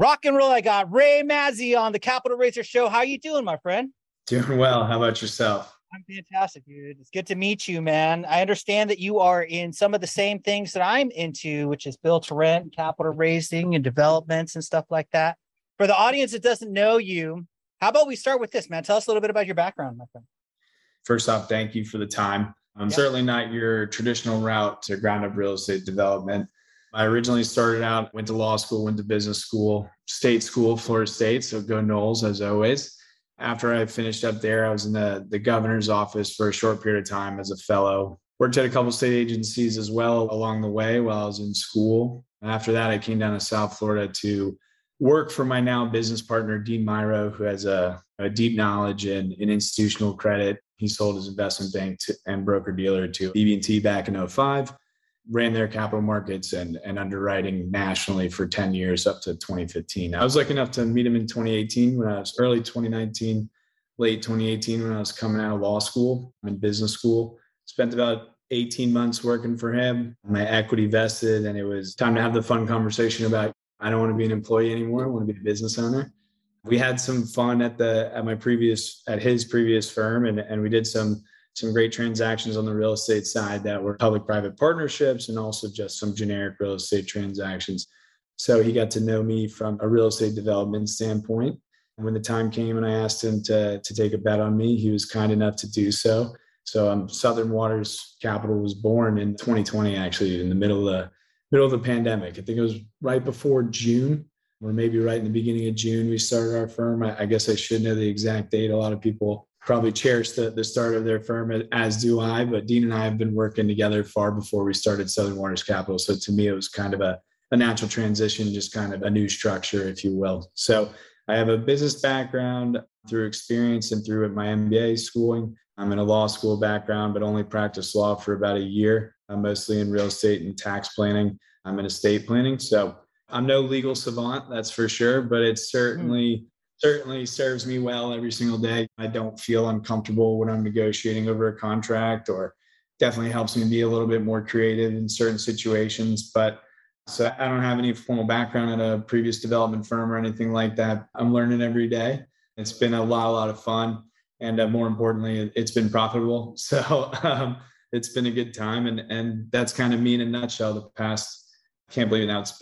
Rock and roll. I got Ray Mazzy on the Capital Racer Show. How you doing, my friend? Doing well. How about yourself? I'm fantastic, dude. It's good to meet you, man. I understand that you are in some of the same things that I'm into, which is build to rent, capital raising, and developments and stuff like that. For the audience that doesn't know you, how about we start with this, man? Tell us a little bit about your background, my friend. First off, thank you for the time. I'm certainly not your traditional route to ground up real estate development. I originally started out, went to law school, went to business school, state school, Florida State. So go Noles as always. After I finished up there, I was in the governor's office for a short period of time as a fellow. Worked at a couple of state agencies as well along the way while I was in school. And after that, I came down to South Florida to work for my now business partner, Dean Myro, who has a deep knowledge in institutional credit. He sold his investment bank and broker dealer to BB&T back in 2005. Ran their capital markets and underwriting nationally for 10 years up to 2015. I was lucky enough to meet him in 2018 when I was early 2019, late 2018 when I was coming out of law school and business school. Spent about 18 months working for him. My equity vested, and it was time to have the fun conversation about, I don't want to be an employee anymore. I want to be a business owner. We had some fun at his previous firm, and we did some great transactions on the real estate side that were public-private partnerships and also just some generic real estate transactions. So he got to know me from a real estate development standpoint. And when the time came and I asked him to take a bet on me, he was kind enough to do so. So Southern Waters Capital was born in 2020, actually, in the middle of the pandemic. I think it was right before June, or maybe right in the beginning of June, we started our firm. I guess I should know the exact date. A lot of people probably cherish the start of their firm, as do I, but Dean and I have been working together far before we started Southern Waters Capital. So to me, it was kind of a natural transition, just kind of a new structure, if you will. So I have a business background through experience and through my MBA schooling. I'm in a law school background, but only practiced law for about a year. I'm mostly in real estate and tax planning. I'm in estate planning. So I'm no legal savant, that's for sure, but it's certainly serves me well every single day. I don't feel uncomfortable when I'm negotiating over a contract, or definitely helps me be a little bit more creative in certain situations. But so I don't have any formal background at a previous development firm or anything like that. I'm learning every day. It's been a lot of fun. And more importantly, it's been profitable. So it's been a good time. And that's kind of me in a nutshell. The past, I can't believe it now. It's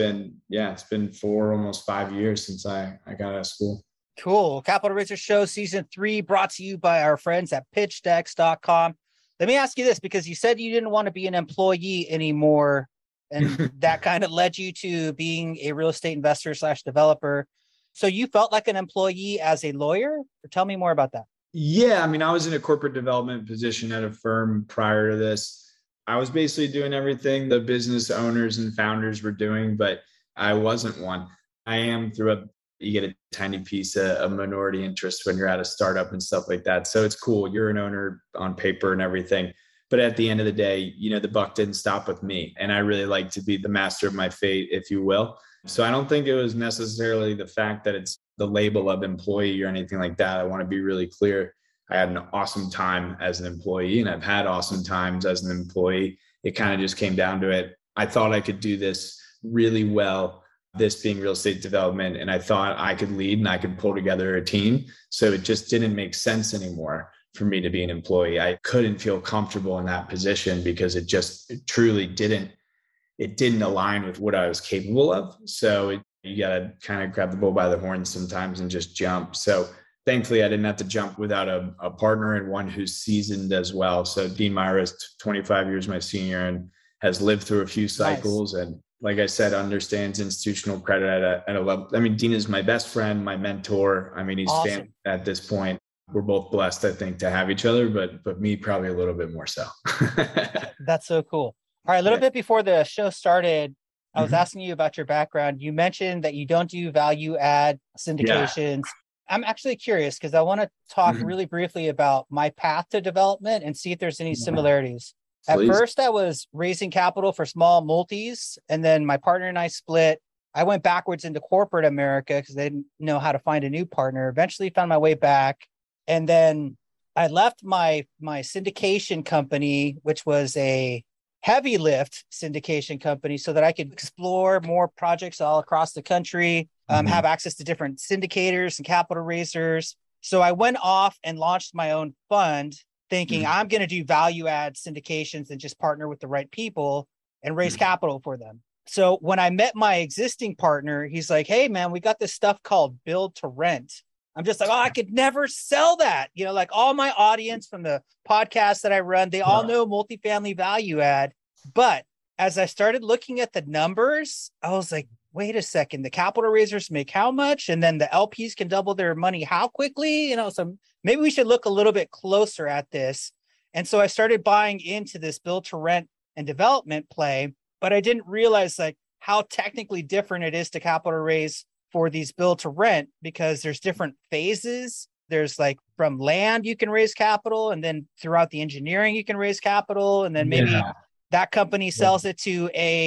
been almost 5 years since I got out of school. Cool. Capital Racer Show Season 3 brought to you by our friends at pitchdex.com. Let me ask you this, because you said you didn't want to be an employee anymore, and that kind of led you to being a real estate investor / developer. So you felt like an employee as a lawyer? Or tell me more about that. Yeah, I mean, I was in a corporate development position at a firm prior to this. I was basically doing everything the business owners and founders were doing, but I wasn't one. I am you get a tiny piece of minority interest when you're at a startup and stuff like that. So it's cool. You're an owner on paper and everything. But at the end of the day, the buck didn't stop with me. And I really like to be the master of my fate, if you will. So I don't think it was necessarily the fact that it's the label of employee or anything like that. I want to be really clear. I had an awesome time as an employee, and I've had awesome times as an employee. It kind of just came down to it. I thought I could do this really well, this being real estate development, and I thought I could lead and I could pull together a team. So it just didn't make sense anymore for me to be an employee. I couldn't feel comfortable in that position because it truly didn't align with what I was capable of. So you got to kind of grab the bull by the horns sometimes and just jump. So thankfully, I didn't have to jump without a partner and one who's seasoned as well. So Dean Myro is 25 years my senior and has lived through a few cycles. Nice. And like I said, understands institutional credit at a level. I mean, Dean is my best friend, my mentor. I mean, he's awesome. Family at this point. We're both blessed, I think, to have each other, but me probably a little bit more so. That's so cool. All right, a little bit before the show started, I was asking you about your background. You mentioned that you don't do value add syndications. Yeah. I'm actually curious because I want to talk really briefly about my path to development and see if there's any similarities. Please. At first, I was raising capital for small multis, and then my partner and I split. I went backwards into corporate America because they didn't know how to find a new partner. Eventually found my way back. And then I left my syndication company, which was a heavy lift syndication company, so that I could explore more projects all across the country. have access to different syndicators and capital raisers. So I went off and launched my own fund thinking I'm going to do value add syndications and just partner with the right people and raise capital for them. So when I met my existing partner, he's like, hey, man, we got this stuff called build to rent. I'm just like, oh, I could never sell that. You know, like all my audience from the podcast that I run, they all know multifamily value add. But as I started looking at the numbers, I was like, wait a second, the capital raisers make how much? And then the LPs can double their money how quickly? You know, so maybe we should look a little bit closer at this. And so I started buying into this build to rent and development play, but I didn't realize like how technically different it is to capital raise for these build to rent, because there's different phases. There's like from land, you can raise capital, and then throughout the engineering, you can raise capital. And then maybe that company sells it to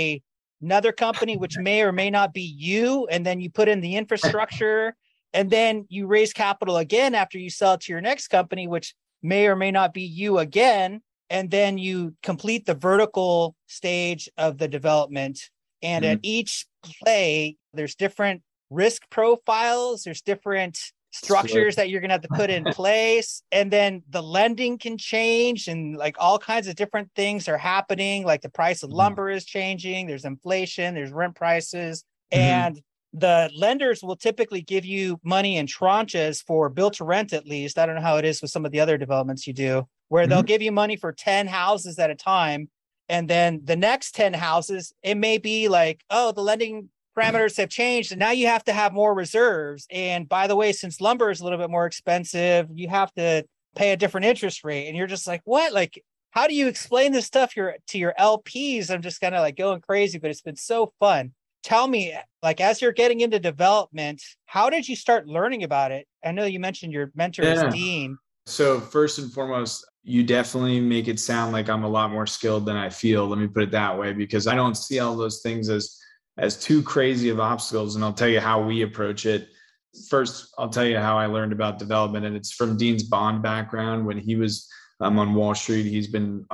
another company, which may or may not be you. And then you put in the infrastructure and then you raise capital again after you sell it to your next company, which may or may not be you again. And then you complete the vertical stage of the development. And at each play, there's different risk profiles. There's different structures that you're going to have to put in place. And then the lending can change and like all kinds of different things are happening. Like the price of lumber is changing. There's inflation, there's rent prices. And the lenders will typically give you money in tranches for build to rent, at least. I don't know how it is with some of the other developments you do, where they'll give you money for 10 houses at a time. And then the next 10 houses, it may be like, oh, the lending parameters have changed and now you have to have more reserves. And by the way, since lumber is a little bit more expensive, you have to pay a different interest rate. And you're just like, what? Like, how do you explain this stuff to your LPs? I'm just kind of like going crazy, but it's been so fun. Tell me, like, as you're getting into development, how did you start learning about it? I know you mentioned your mentor is Dean. So first and foremost, you definitely make it sound like I'm a lot more skilled than I feel. Let me put it that way, because I don't see all those things as too crazy of obstacles. And I'll tell you how we approach it. First, I'll tell you how I learned about development. And it's from Dean's bond background. When he was on Wall Street, he's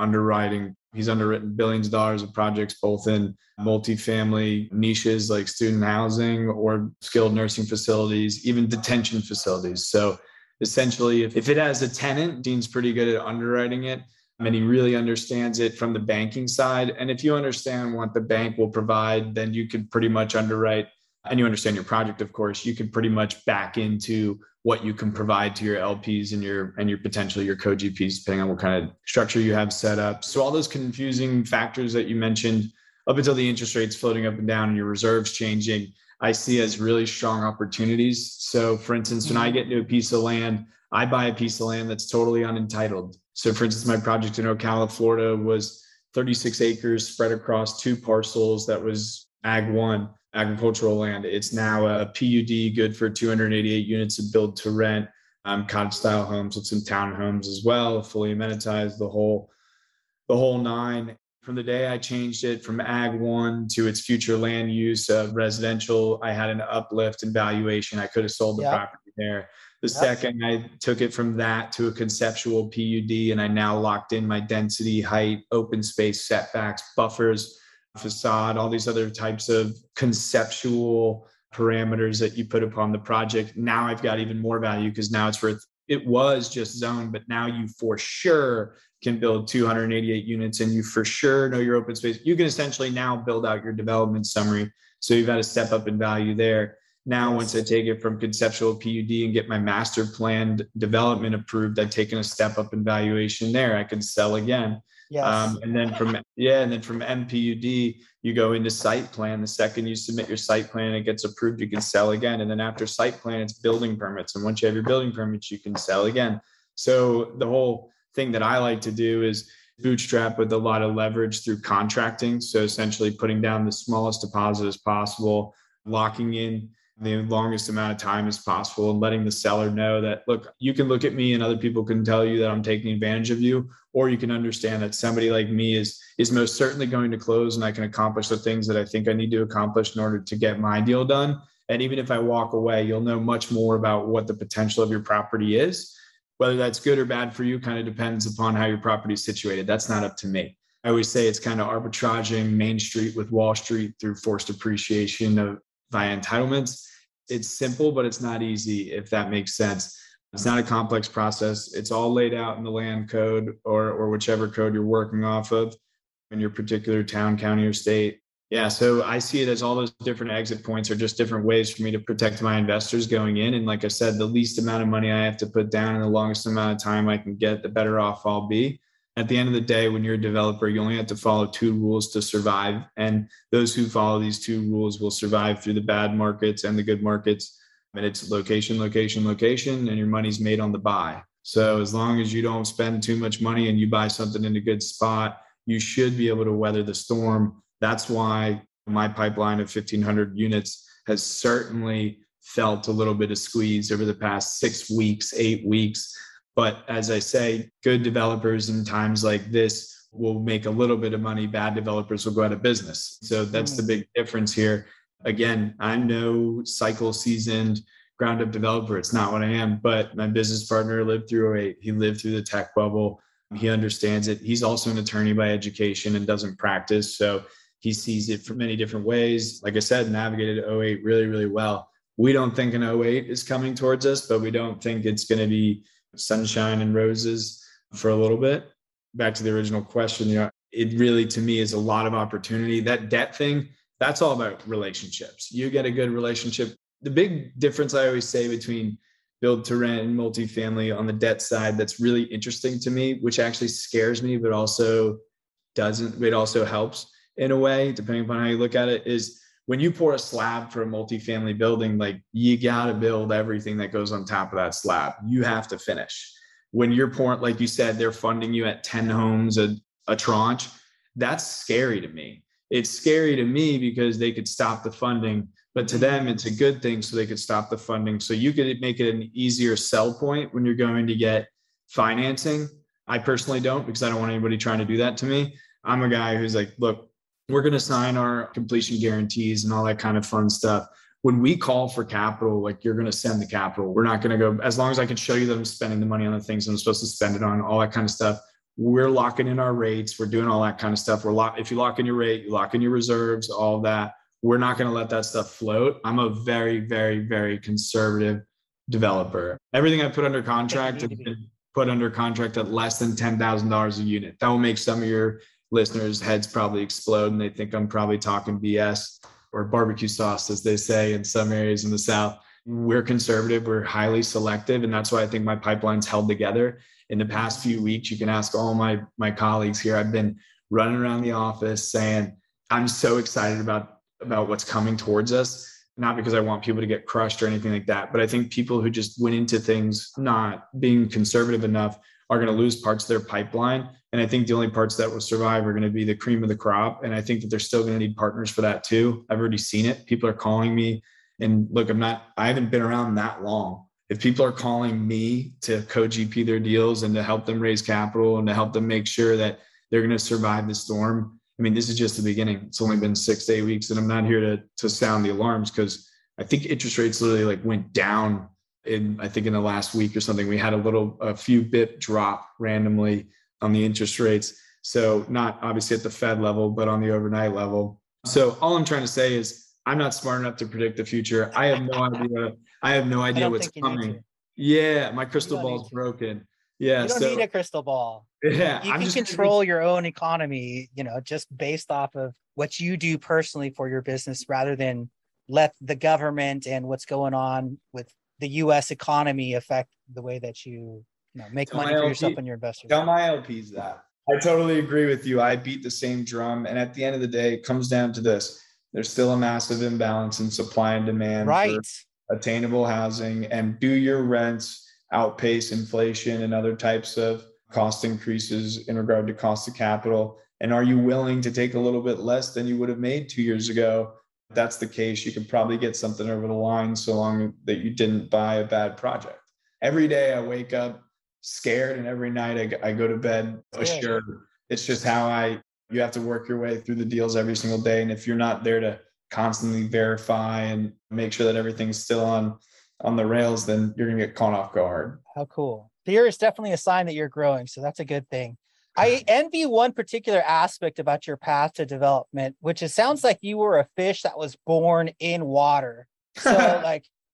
underwritten billions of dollars of projects, both in multifamily niches like student housing or skilled nursing facilities, even detention facilities. So essentially, if it has a tenant, Dean's pretty good at underwriting it. And he really understands it from the banking side. And if you understand what the bank will provide, then you can pretty much underwrite, and you understand your project, of course, you can pretty much back into what you can provide to your LPs and your potentially your co-GPs, depending on what kind of structure you have set up. So all those confusing factors that you mentioned up until the interest rates floating up and down and your reserves changing, I see as really strong opportunities. So for instance, when I get into a piece of land, I buy a piece of land that's totally unentitled. So for instance, my project in Ocala, Florida was 36 acres spread across 2 parcels. That was Ag 1, agricultural land. It's now a PUD, good for 288 units of build to rent, cottage style homes with some townhomes as well, fully amenitized, the whole 9. From the day I changed it from Ag 1 to its future land use of residential, I had an uplift in valuation. I could have sold the property there. The second I took it from that to a conceptual PUD, and I now locked in my density, height, open space, setbacks, buffers, facade, all these other types of conceptual parameters that you put upon the project. Now I've got even more value because now it was just zoned, but now you for sure can build 288 units and you for sure know your open space. You can essentially now build out your development summary. So you've got to step up in value there. Now, once I take it from conceptual PUD and get my master planned development approved, I've taken a step up in valuation there. I can sell again. Yes. And then from MPUD, you go into site plan. The second you submit your site plan, it gets approved, you can sell again. And then after site plan, it's building permits. And once you have your building permits, you can sell again. So the whole thing that I like to do is bootstrap with a lot of leverage through contracting. So essentially putting down the smallest deposit as possible, locking in the longest amount of time as possible, and letting the seller know that, look, you can look at me and other people can tell you that I'm taking advantage of you, or you can understand that somebody like me is most certainly going to close and I can accomplish the things that I think I need to accomplish in order to get my deal done. And even if I walk away, you'll know much more about what the potential of your property is. Whether that's good or bad for you kind of depends upon how your property is situated. That's not up to me. I always say it's kind of arbitraging Main Street with Wall Street through forced appreciation via entitlements. it's simple, but it's not easy, if that makes sense. It's not a complex process. It's all laid out in the land code or whichever code you're working off of in your particular town, county, or state. Yeah. So I see it as all those different exit points are just different ways for me to protect my investors going in. And like I said, the least amount of money I have to put down and the longest amount of time I can get, the better off I'll be. At the end of the day, when you're a developer, you only have to follow 2 rules to survive. And those who follow these 2 rules will survive through the bad markets and the good markets. And it's location, location, location, and your money's made on the buy. So as long as you don't spend too much money and you buy something in a good spot, you should be able to weather the storm. That's why my pipeline of 1,500 units has certainly felt a little bit of squeeze over the past 6 weeks, 8 weeks. But as I say, good developers in times like this will make a little bit of money. Bad developers will go out of business. So that's the big difference here. Again, I'm no cycle seasoned ground up developer. It's not what I am, but my business partner lived through 2008. He lived through the tech bubble. He understands it. He's also an attorney by education and doesn't practice. So he sees it from many different ways. Like I said, navigated 2008 really, really well. We don't think an 2008 is coming towards us, but we don't think it's going to be sunshine and roses for a little bit. Back to the original question, it really, to me, is a lot of opportunity. That debt thing, that's all about relationships. You get a good relationship. The big difference I always say between build to rent and multifamily on the debt side, that's really interesting to me, which actually scares me, but also doesn't, it also helps in a way, depending upon how you look at it, is when you pour a slab for a multifamily building, like you got to build everything that goes on top of that slab. You have to finish. When you're pouring, like you said, they're funding you at 10 homes a tranche. That's scary to me. It's scary to me because they could stop the funding, but to them, it's a good thing. So they could stop the funding. So you could make it an easier sell point when you're going to get financing. I personally don't, because I don't want anybody trying to do that to me. I'm a guy who's like, look, we're going to sign our completion guarantees and all that kind of fun stuff. When we call for capital, like you're going to send the capital. We're not going to go, as long as I can show you that I'm spending the money on the things I'm supposed to spend it on, all that kind of stuff. We're locking in our rates. We're doing all that kind of stuff. If you lock in your rate, you lock in your reserves, all of that. We're not going to let that stuff float. I'm a very, very, very conservative developer. Everything I put under contract has been put under contract at less than $10,000 a unit. That will make some of your listeners' heads probably explode and they think I'm probably talking BS or barbecue sauce, as they say in some areas in the South. We're conservative. We're highly selective. And that's why I think my pipeline's held together. In the past few weeks, you can ask all my colleagues here. I've been running around the office saying, I'm so excited about what's coming towards us, not because I want people to get crushed or anything like that, but I think people who just went into things not being conservative enough are going to lose parts of their pipeline. And I think the only parts that will survive are going to be the cream of the crop. And I think that they're still going to need partners for that too. I've already seen it. People are calling me, and look, I haven't been around that long. If people are calling me to co-GP their deals and to help them raise capital and to help them make sure that they're going to survive the storm, I mean, this is just the beginning. It's only been 6 to 8 weeks, and I'm not here to sound the alarms, because I think interest rates literally like went down in the last week or something. We had a few bit drop randomly on the interest rates. So not obviously at the Fed level, but on the overnight level. So all I'm trying to say is I'm not smart enough to predict the future. I have no idea. I have no idea what's coming. Yeah, my crystal ball's broken. Yeah, you don't need a crystal ball. Yeah, you can control your own economy, just based off of what you do personally for your business, rather than let the government and what's going on with the U.S. economy affect the way that you make money for yourself and your investors. Tell my LPs that. I totally agree with you. I beat the same drum, and at the end of the day, it comes down to this: there's still a massive imbalance in supply and demand for attainable housing, and do your rents outpace inflation and other types of cost increases in regard to cost of capital? And are you willing to take a little bit less than you would have made 2 years ago? If that's the case, you could probably get something over the line, so long that you didn't buy a bad project. Every day I wake up scared, and every night I go to bed assured. It's just how you have to work your way through the deals every single day. And if you're not there to constantly verify and make sure that everything's still on the rails, then you're going to get caught off guard. How cool. Fear is definitely a sign that you're growing. So that's a good thing. I envy one particular aspect about your path to development, which sounds like you were a fish that was born in water. So like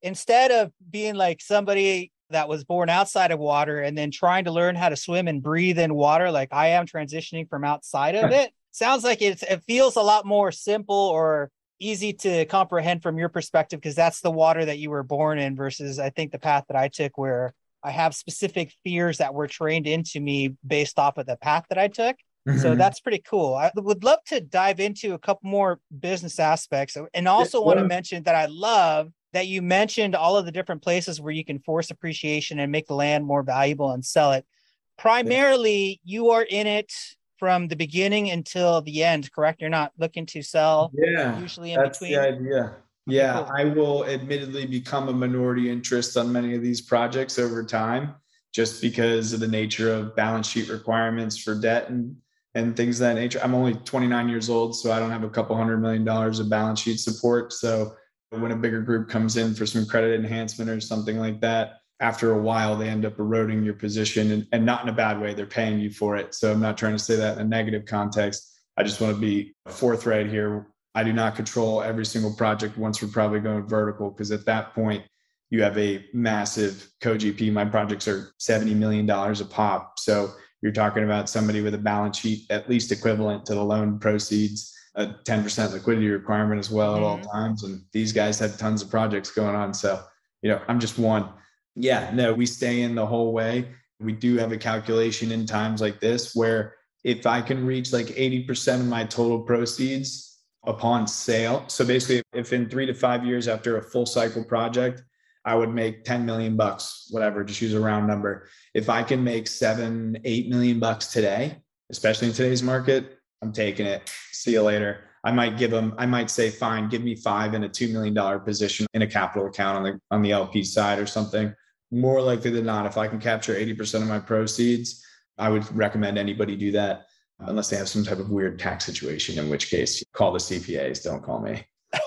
instead of being like somebody that was born outside of water and then trying to learn how to swim and breathe in water, like I am transitioning from outside of it, sounds like it feels a lot more simple or easy to comprehend from your perspective, because that's the water that you were born in versus I think the path that I took, where I have specific fears that were trained into me based off of the path that I took. So that's pretty cool. I would love to dive into a couple more business aspects, and also want to mention that I love that you mentioned all of the different places where you can force appreciation and make the land more valuable and sell it. Primarily, you are in it from the beginning until the end, correct? You're not looking to sell usually in that's between? the idea. Okay, cool. I will admittedly become a minority interest on many of these projects over time, just because of the nature of balance sheet requirements for debt and things of that nature. I'm only 29 years old, so I don't have a couple $100 million of balance sheet support. So when a bigger group comes in for some credit enhancement or something like that, after a while, they end up eroding your position, and not in a bad way. They're paying you for it. So I'm not trying to say that in a negative context. I just want to be forthright here. I do not control every single project once we're probably going vertical, because at that point, you have a massive co-GP. My projects are $70 million a pop. So you're talking about somebody with a balance sheet at least equivalent to the loan proceeds, a 10% liquidity requirement as well at all times. And these guys have tons of projects going on. So, I'm just one. Yeah, no, we stay in the whole way. We do have a calculation in times like this where if I can reach like 80% of my total proceeds upon sale. So basically, if in 3 to 5 years after a full cycle project, I would make 10 million bucks, whatever, just use a round number. If I can make 7, 8 million bucks today, especially in today's market, I'm taking it. See you later. I might say, fine, give me 5 in a $2 million position in a capital account on the LP side or something. More likely than not, if I can capture 80% of my proceeds, I would recommend anybody do that, unless they have some type of weird tax situation, in which case call the CPAs, don't call me.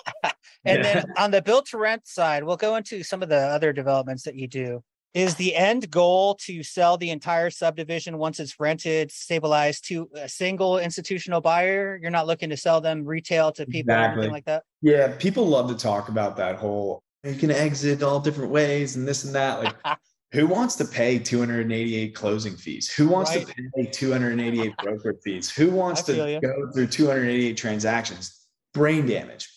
And then on the build to rent side, we'll go into some of the other developments that you do. Is the end goal to sell the entire subdivision once it's rented, stabilized, to a single institutional buyer? You're not looking to sell them retail to people or anything like that? Yeah, people love to talk about that whole, you can exit all different ways and this and that. Like, who wants to pay 288 closing fees? Who wants to pay 288 broker fees? Who wants to go through 288 transactions? Brain damage.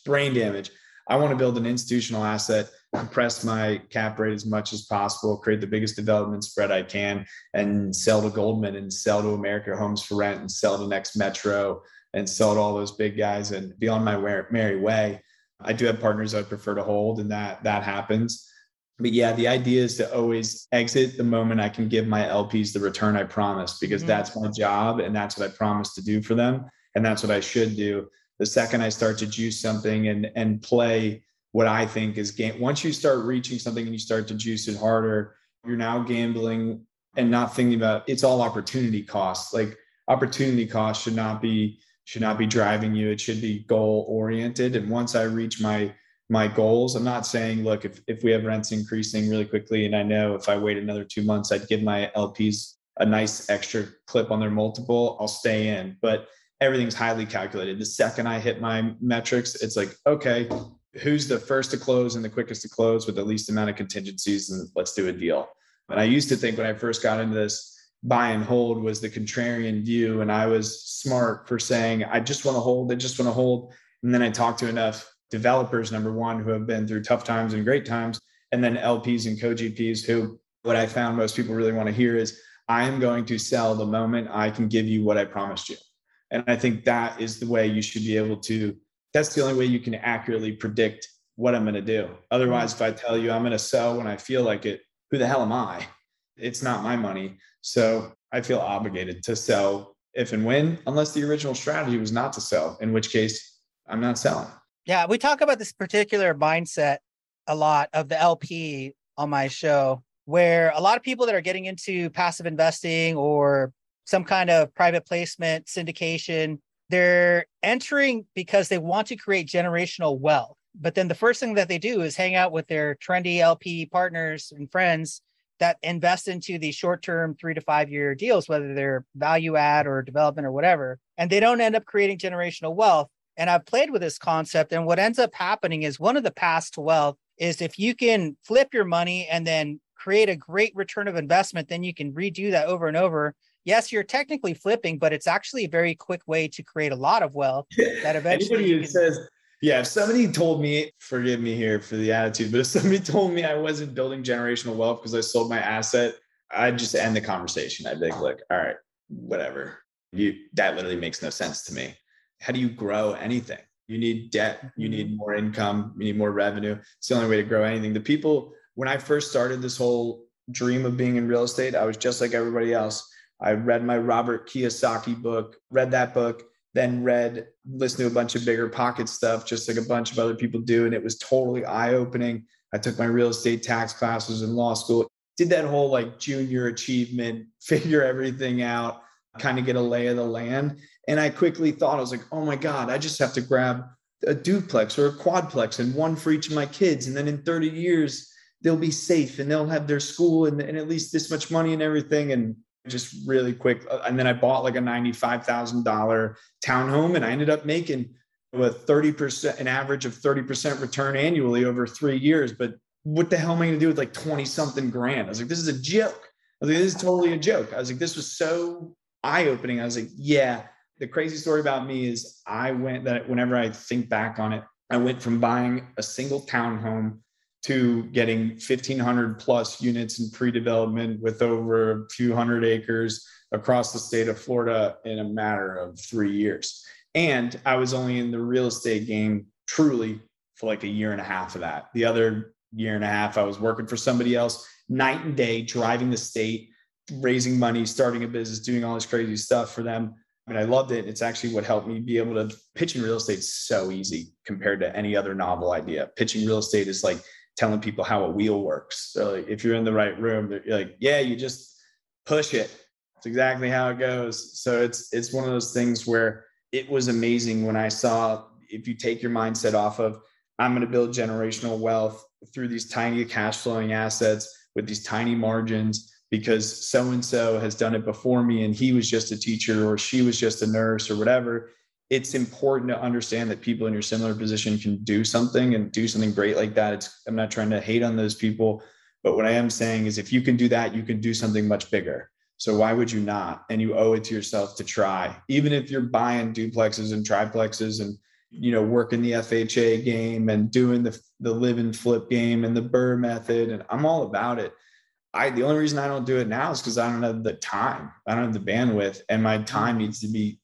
I want to build an institutional asset, compress my cap rate as much as possible, create the biggest development spread I can, and sell to Goldman and sell to America Homes for Rent and sell to Next Metro and sell to all those big guys and be on my merry way. I do have partners I'd prefer to hold, and that happens. But yeah, the idea is to always exit the moment I can give my LPs the return I promised, because that's my job and that's what I promised to do for them. And that's what I should do. The second I start to juice something and play what I think is game, once you start reaching something and you start to juice it harder, you're now gambling and not thinking about it's all opportunity costs. Like, opportunity costs should not be driving you. It should be goal oriented. And once I reach my goals, I'm not saying, look, if we have rents increasing really quickly, and I know if I wait another 2 months, I'd give my LPs a nice extra clip on their multiple, I'll stay in. But everything's highly calculated. The second I hit my metrics, it's like, okay, who's the first to close and the quickest to close with the least amount of contingencies, and let's do a deal. And I used to think when I first got into this, buy and hold was the contrarian view. And I was smart for saying, I just want to hold. And then I talked to enough developers, number one, who have been through tough times and great times, and then LPs and co-GPs who, what I found most people really want to hear is, I am going to sell the moment I can give you what I promised you. And I think that is the way you should be able to, that's the only way you can accurately predict what I'm going to do. Otherwise, if I tell you I'm going to sell when I feel like it, who the hell am I? It's not my money. So I feel obligated to sell if and when, unless the original strategy was not to sell, in which case I'm not selling. Yeah, we talk about this particular mindset a lot of the LP on my show, where a lot of people that are getting into passive investing or some kind of private placement syndication, they're entering because they want to create generational wealth. But then the first thing that they do is hang out with their trendy LP partners and friends that invest into these short-term 3 to 5 year deals, whether they're value add or development or whatever. And they don't end up creating generational wealth. And I've played with this concept. And what ends up happening is one of the paths to wealth is if you can flip your money and then create a great return of investment, then you can redo that over and over. Yes, you're technically flipping, but it's actually a very quick way to create a lot of wealth that eventually Anybody who says, yeah, if somebody told me, forgive me here for the attitude, but if somebody told me I wasn't building generational wealth because I sold my asset, I'd just end the conversation. I'd be like, look, all right, whatever. That literally makes no sense to me. How do you grow anything? You need debt, you need more income, you need more revenue. It's the only way to grow anything. The people, when I first started this whole dream of being in real estate, I was just like everybody else. I read my Robert Kiyosaki book, read that book, then listened to a bunch of Bigger Pocket stuff, just like a bunch of other people do. And it was totally eye-opening. I took my real estate tax classes in law school, did that whole like junior achievement, figure everything out, kind of get a lay of the land. And I quickly thought, I was like, oh my God, I just have to grab a duplex or a quadplex and one for each of my kids. And then in 30 years, they'll be safe and they'll have their school and at least this much money and everything. And just really quick. And then I bought like a $95,000 townhome and I ended up making an average of 30% return annually over 3 years. But what the hell am I going to do with like 20 something grand? I was like, this is a joke. I was like, this is totally a joke. I was like, this was so eye-opening. I was like, yeah. The crazy story about me is whenever I think back on it, I went from buying a single townhome to getting 1,500 plus units in pre-development with over a few hundred acres across the state of Florida in a matter of 3 years. And I was only in the real estate game truly for like a year and a half of that. The other year and a half, I was working for somebody else night and day, driving the state, raising money, starting a business, doing all this crazy stuff for them. I mean, I loved it. It's actually what helped me be able to pitch in real estate is so easy compared to any other novel idea. Pitching real estate is like telling people how a wheel works. So like, if you're in the right room, you're like, yeah, you just push it. It's exactly how it goes. So it's one of those things where it was amazing when I saw, if you take your mindset off of, I'm going to build generational wealth through these tiny cash flowing assets with these tiny margins, because so-and-so has done it before me and he was just a teacher or she was just a nurse or whatever. It's important to understand that people in your similar position can do something and do something great like that. I'm not trying to hate on those people, but what I am saying is if you can do that, you can do something much bigger. So why would you not? And you owe it to yourself to try, even if you're buying duplexes and triplexes and, working the FHA game and doing the live and flip game and the BRRRR method. And I'm all about it. The only reason I don't do it now is because I don't have the time. I don't have the bandwidth, and my time needs to be,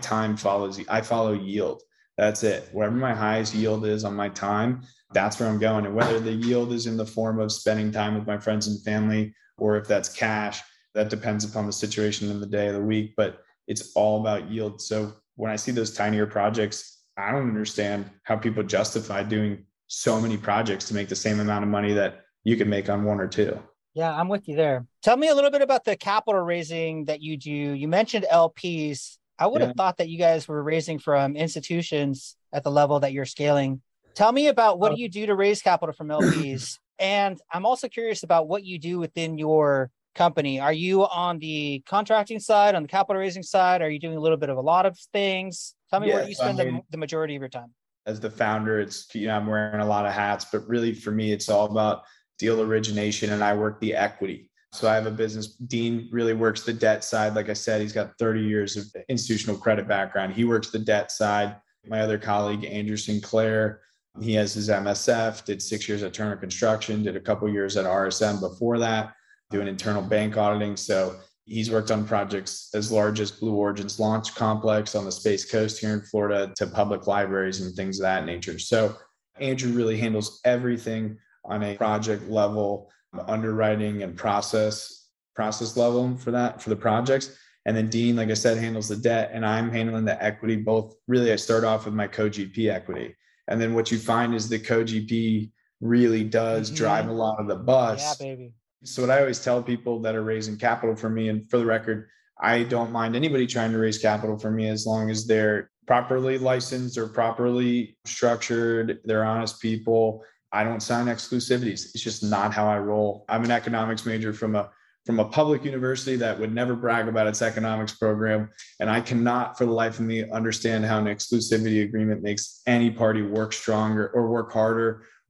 I follow yield. That's it. Whatever my highest yield is on my time, that's where I'm going. And whether the yield is in the form of spending time with my friends and family, or if that's cash, that depends upon the situation of the day of the week, but it's all about yield. So when I see those tinier projects, I don't understand how people justify doing so many projects to make the same amount of money that you can make on one or two. Yeah, I'm with you there. Tell me a little bit about the capital raising that you do. You mentioned LPs. I would have thought that you guys were raising from institutions at the level that you're scaling. Tell me about what do you do to raise capital from LPs? And I'm also curious about what you do within your company. Are you on the contracting side, on the capital raising side? Are you doing a little bit of a lot of things? Tell me where do you spend the majority of your time? As the founder, I'm wearing a lot of hats, but really for me, it's all about deal origination, and I work the equity. So I have a business. Dean really works the debt side. Like I said, he's got 30 years of institutional credit background. He works the debt side. My other colleague, Andrew Sinclair, he has his MSF, did 6 years at Turner Construction, did a couple of years at RSM before that, doing internal bank auditing. So he's worked on projects as large as Blue Origin's launch complex on the Space Coast here in Florida to public libraries and things of that nature. So Andrew really handles everything on a project level, underwriting and process level for the projects. And then Dean, like I said, handles the debt and I'm handling the equity. Both really, I start off with my co-GP equity. And then what you find is the co-GP really does drive a lot of the bus. Yeah, baby. So what I always tell people that are raising capital for me, and for the record, I don't mind anybody trying to raise capital for me as long as they're properly licensed or properly structured, they're honest people. I don't sign exclusivities. It's just not how I roll. I'm an economics major from a public university that would never brag about its economics program. And I cannot for the life of me understand how an exclusivity agreement makes any party work stronger or work harder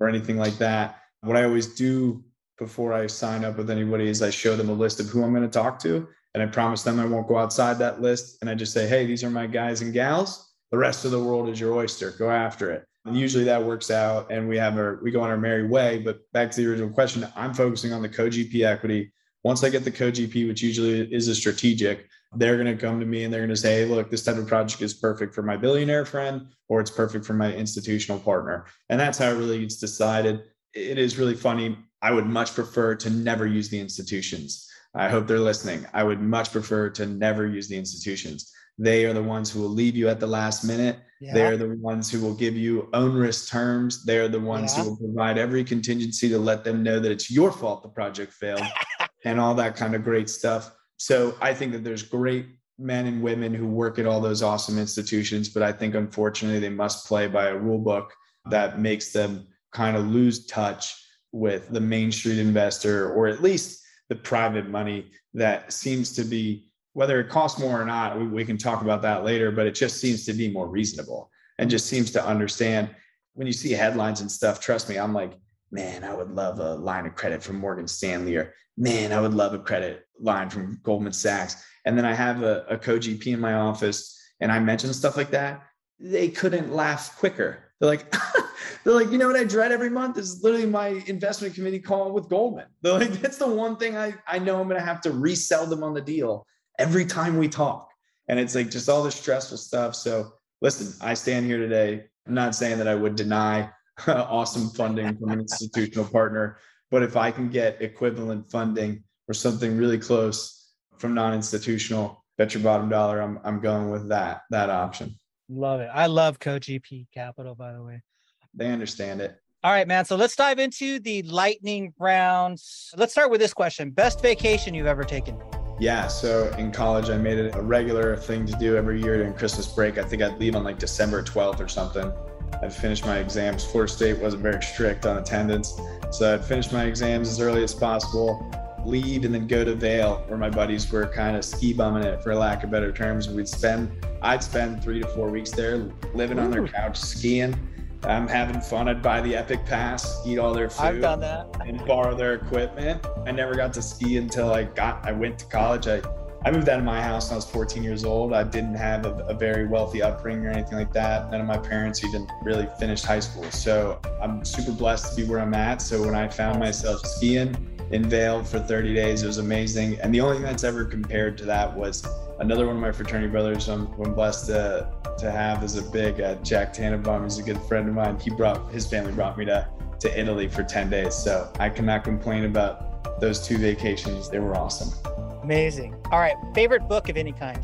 or anything like that. What I always do before I sign up with anybody is I show them a list of who I'm going to talk to. And I promise them I won't go outside that list. And I just say, hey, these are my guys and gals. The rest of the world is your oyster. Go after it. And usually that works out and we go on our merry way. But back to the original question, I'm focusing on the co-GP equity. Once I get the co-GP, which usually is a strategic, they're going to come to me and they're going to say, hey, look, this type of project is perfect for my billionaire friend, or it's perfect for my institutional partner. And that's how it really gets decided. It is really funny. I would much prefer to never use the institutions. I hope they're listening. I would much prefer to never use the institutions. They are the ones who will leave you at the last minute. Yeah. They're the ones who will give you onerous terms. They're the ones who will provide every contingency to let them know that it's your fault the project failed and all that kind of great stuff. So I think that there's great men and women who work at all those awesome institutions, but I think unfortunately they must play by a rule book that makes them kind of lose touch with the Main Street investor, or at least the private money that seems to be, whether it costs more or not, we can talk about that later, but it just seems to be more reasonable and just seems to understand. When you see headlines and stuff, trust me, I'm like, man, I would love a line of credit from Morgan Stanley, or man, I would love a credit line from Goldman Sachs. And then I have a co-GP in my office and I mention stuff like that. They couldn't laugh quicker. They're like, you know what I dread every month is literally my investment committee call with Goldman. They're like, that's the one thing I know I'm going to have to resell them on the deal every time we talk. And it's like just all this stressful stuff. So listen, I stand here today. I'm not saying that I would deny awesome funding from an institutional partner, but if I can get equivalent funding or something really close from non-institutional, bet your bottom dollar I'm going with that option. Love it. I love co-GP capital, by the way. They understand it. All right, man. So let's dive into the lightning rounds. Let's start with this question. Best vacation you've ever taken? Yeah. So in college, I made it a regular thing to do every year during Christmas break. I think I'd leave on like December 12th or something. I'd finish my exams. Florida State wasn't very strict on attendance. So I'd finish my exams as early as possible, leave, and then go to Vail, where my buddies were kind of ski bumming it, for lack of better terms. I'd spend 3 to 4 weeks there, living on their couch, skiing. I'm having fun. I'd buy the Epic Pass, eat all their food. I've done that. And borrow their equipment. I never got to ski until I went to college. I moved out of my house when I was 14 years old. I didn't have a very wealthy upbringing or anything like that. None of my parents even really finished high school. So I'm super blessed to be where I'm at. So when I found myself skiing in Vail for 30 days, it was amazing. And the only thing that's ever compared to that was another one of my fraternity brothers I'm blessed to have is a big Jack Tannenbaum. He's a good friend of mine. His family brought me to Italy for 10 days. So I cannot complain about those 2 vacations. They were awesome. Amazing. All right. Favorite book of any kind?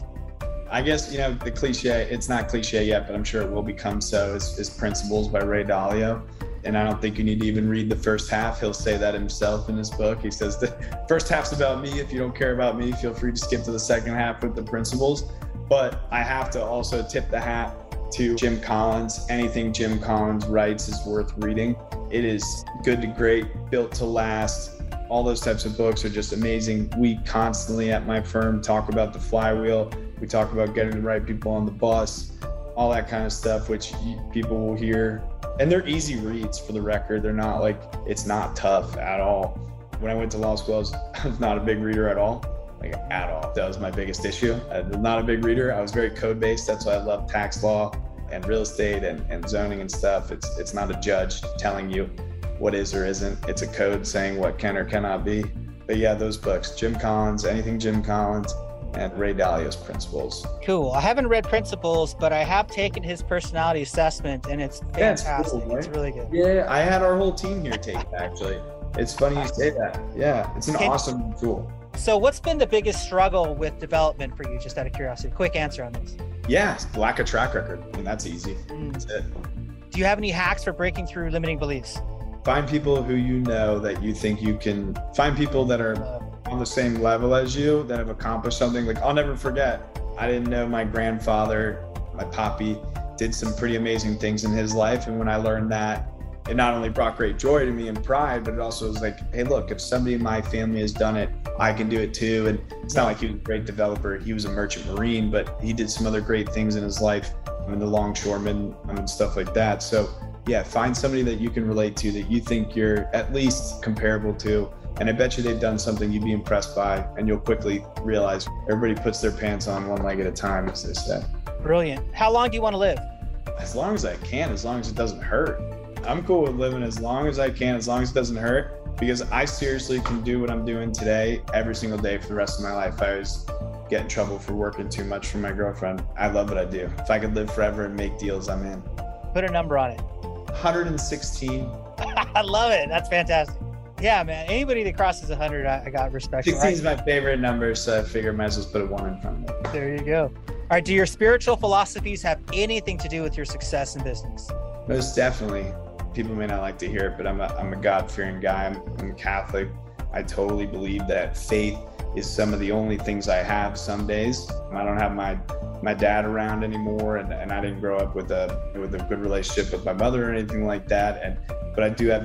I guess, the cliche, it's not cliche yet, but I'm sure it will become so, is Principles by Ray Dalio. And I don't think you need to even read the first half. He'll say that himself in his book. He says the first half's about me. If you don't care about me, feel free to skip to the second half with the principles. But I have to also tip the hat to Jim Collins. Anything Jim Collins writes is worth reading. It is good to great, built to last. All those types of books are just amazing. We constantly at my firm talk about the flywheel. We talk about getting the right people on the bus, all that kind of stuff, which people will hear. And they're easy reads, for the record. They're not it's not tough at all. When I went to law school, I was not a big reader at all, at all. That was my biggest issue. I was not a big reader. I was very code-based. That's why I love tax law and real estate and zoning and stuff. It's not a judge telling you what is or isn't. It's a code saying what can or cannot be. But yeah, those books, Jim Collins, anything Jim Collins, and Ray Dalio's Principles. Cool. I haven't read Principles, but I have taken his personality assessment, and it's fantastic. Yeah, it's, cool, right? It's really good. Yeah, I had our whole team here take it, actually. It's funny you say that. Yeah, it's an awesome tool. So what's been the biggest struggle with development for you, just out of curiosity? Quick answer on this. Yeah, lack of track record. I mean, that's easy. That's it. Do you have any hacks for breaking through limiting beliefs? Find people who you know that you think you can, find people that are on the same level as you, that have accomplished something. I'll never forget, I didn't know my grandfather, my poppy, did some pretty amazing things in his life. And when I learned that, it not only brought great joy to me and pride, but it also was like, hey, look, if somebody in my family has done it, I can do it too. And it's not like he was a great developer. He was a merchant marine, but he did some other great things in his life. I'm the longshoreman and stuff like that. So Yeah, find somebody that you can relate to, that you think you're at least comparable to. And I bet you they've done something you'd be impressed by, and you'll quickly realize everybody puts their pants on one leg at a time, as they say. Brilliant. How long do you want to live? As long as I can, as long as it doesn't hurt. I'm cool with living as long as I can, as long as it doesn't hurt, because I seriously can do what I'm doing today every single day for the rest of my life. I always get in trouble for working too much for my girlfriend. I love what I do. If I could live forever and make deals, I'm in. Put a number on it. 116. I love it. That's fantastic. Yeah, man. Anybody that crosses 100, I got respect for. 16 is my favorite number, so I figure I might as well put a 1 in front of it. There you go. All right. Do your spiritual philosophies have anything to do with your success in business? Most definitely. People may not like to hear it, but I'm a God-fearing guy. I'm a Catholic. I totally believe that faith is some of the only things I have some days. I don't have my dad around anymore, and I didn't grow up with a good relationship with my mother or anything like that. But I do have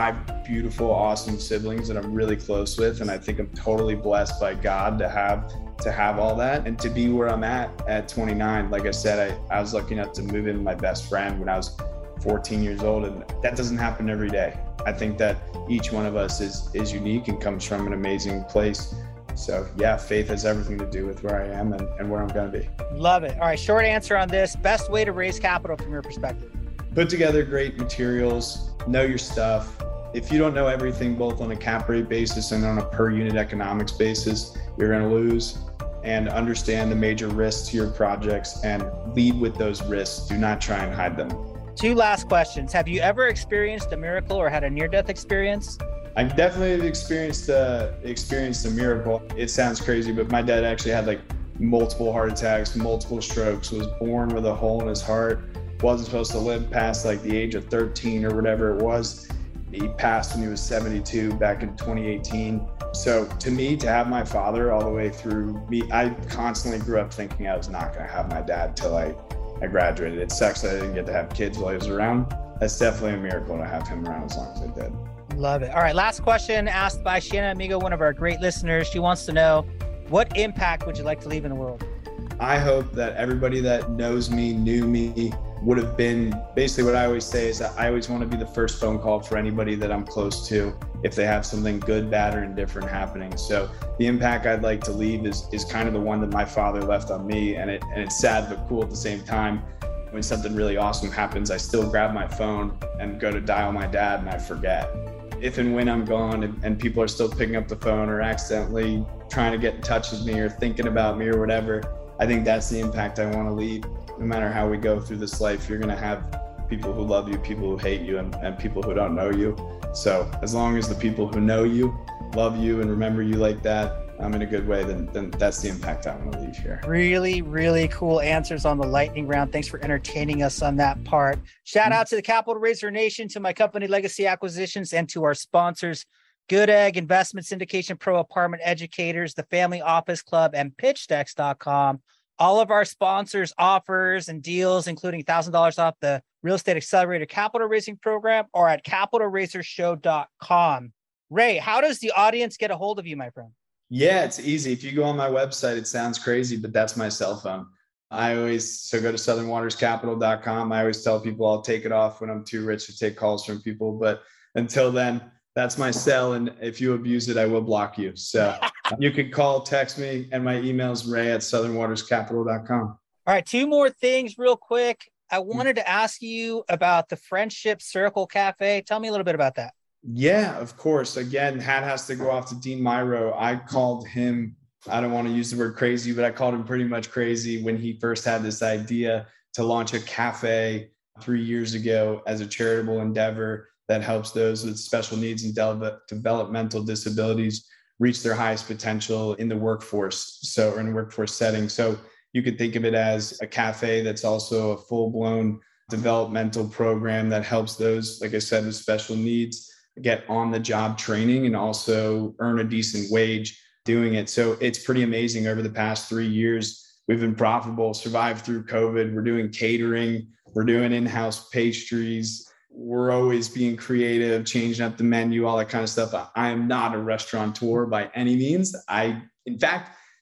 5 beautiful, awesome siblings that I'm really close with, and I think I'm totally blessed by God to have all that and to be where I'm at 29. Like I said, I was lucky enough to move in with my best friend when I was 14 years old, and that doesn't happen every day. I think that each one of us is unique and comes from an amazing place. So yeah, faith has everything to do with where I am and where I'm going to be. Love it. All right, short answer on this. Best way to raise capital from your perspective? Put together great materials, know your stuff. If you don't know everything, both on a cap rate basis and on a per unit economics basis, you're going to lose. And understand the major risks to your projects and lead with those risks. Do not try and hide them. 2 last questions. Have you ever experienced a miracle or had a near-death experience? I've definitely experienced a miracle. It sounds crazy, but my dad actually had like multiple heart attacks, multiple strokes, was born with a hole in his heart, wasn't supposed to live past like the age of 13 or whatever it was. He passed when he was 72 back in 2018. So to me, to have my father all the way through me, I constantly grew up thinking I was not going to have my dad till I graduated. It sucks that I didn't get to have kids while he was around. That's definitely a miracle to have him around as long as I did. Love it. All right. Last question asked by Shanna Amigo, one of our great listeners. She wants to know, what impact would you like to leave in the world? I hope that everybody that knows me, knew me, would have been, basically what I always say is that I always want to be the first phone call for anybody that I'm close to if they have something good, bad, or indifferent happening. So the impact I'd like to leave is kind of the one that my father left on me. And it's sad but cool at the same time. When something really awesome happens, I still grab my phone and go to dial my dad and I forget. If and when I'm gone and people are still picking up the phone or accidentally trying to get in touch with me or thinking about me or whatever, I think that's the impact I want to leave. No matter how we go through this life, you're going to have people who love you, people who hate you, and people who don't know you. So as long as the people who know you, love you, and remember you like that, in a good way, then that's the impact I want to leave here. Really, really cool answers on the lightning round. Thanks for entertaining us on that part. Shout out to the Capital Raiser Nation, to my company, Legacy Acquisitions, and to our sponsors, Good Egg, Investment Syndication Pro, Apartment Educators, the Family Office Club, and PitchDecks.com. All of our sponsors offers and deals, including $1,000 off the Real Estate Accelerator Capital Raising Program, or at capitalraisershow.com. Ray, how does the audience get a hold of you, my friend? Yeah, it's easy. If you go on my website, it sounds crazy, but that's my cell phone. So go to southernwaterscapital.com. I always tell people I'll take it off when I'm too rich to take calls from people. But until then, that's my cell. And if you abuse it, I will block you. So you can call, text me, and my email is ray@southernwaterscapital.com. All right, 2 more things real quick. I wanted to ask you about the Friendship Circle Cafe. Tell me a little bit about that. Yeah, of course. Again, hat has to go off to Dean Myro. I called him, I don't want to use the word crazy, but I called him pretty much crazy when he first had this idea to launch a cafe 3 years ago as a charitable endeavor that helps those with special needs and developmental disabilities reach their highest potential in the workforce. So, or in a workforce setting. So you could think of it as a cafe that's also a full-blown developmental program that helps those, like I said, with special needs get on the job training and also earn a decent wage doing it. So it's pretty amazing. Over the past 3 years, we've been profitable, survived through COVID. We're doing catering, we're doing in-house pastries. We're always being creative, changing up the menu, all that kind of stuff. I am not a restaurateur by any means. In fact,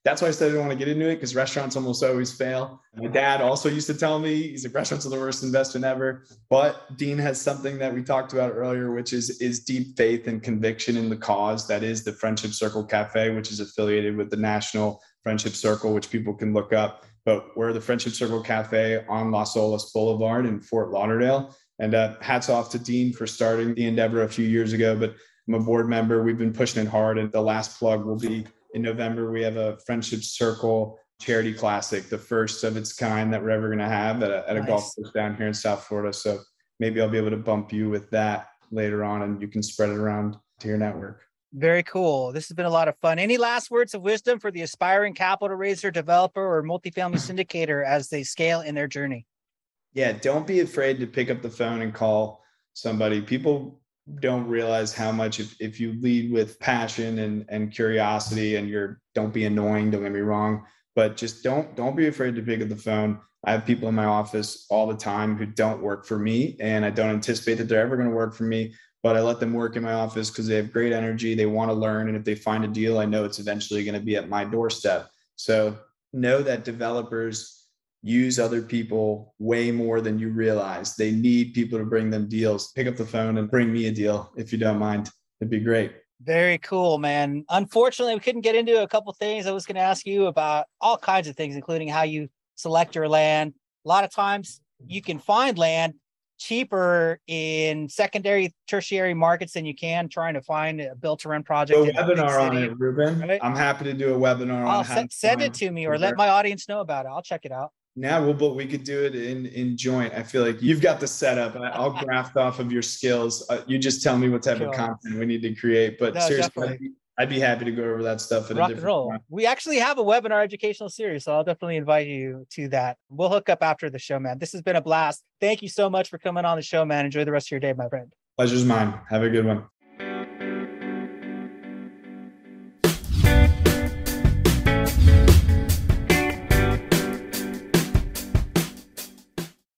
that's why I said I didn't want to get into it, because restaurants almost always fail. My dad also used to tell me, he's like, restaurants are the worst investment ever. But Dean has something that we talked about earlier, which is deep faith and conviction in the cause. That is the Friendship Circle Cafe, which is affiliated with the National Friendship Circle, which people can look up. But we're the Friendship Circle Cafe on Las Olas Boulevard in Fort Lauderdale. And hats off to Dean for starting the endeavor a few years ago. But I'm a board member. We've been pushing it hard. And the last plug will be in November. We have a Friendship Circle Charity Classic, the first of its kind that we're ever going to have at a golf course down here in South Florida. So maybe I'll be able to bump you with that later on, and you can spread it around to your network. Very cool. This has been a lot of fun. Any last words of wisdom for the aspiring capital raiser, developer, or multifamily syndicator as they scale in their journey? Yeah, don't be afraid to pick up the phone and call somebody. People don't realize how much if you lead with passion and curiosity, and don't be annoying, don't get me wrong, but just don't be afraid to pick up the phone. I have people in my office all the time who don't work for me, and I don't anticipate that they're ever going to work for me, but I let them work in my office because they have great energy. They want to learn. And if they find a deal, I know it's eventually going to be at my doorstep. So know that developers use other people way more than you realize. They need people to bring them deals. Pick up the phone and bring me a deal if you don't mind. It'd be great. Very cool, man. Unfortunately, we couldn't get into a couple of things. I was going to ask you about all kinds of things, including how you select your land. A lot of times you can find land cheaper in secondary, tertiary markets than you can trying to find a built-to-rent project. Do a webinar on it, Ruben. Right? I'm happy to do a webinar on how send it to me, or let my audience know about it. I'll check it out. Yeah, but we could do it in joint. I feel like you've got the setup. I'll graft off of your skills. You just tell me what type of content we need to create. But seriously, I'd be happy to go over that stuff at a different time. We actually have a webinar educational series, so I'll definitely invite you to that. We'll hook up after the show, man. This has been a blast. Thank you so much for coming on the show, man. Enjoy the rest of your day, my friend. Pleasure's mine. Have a good one.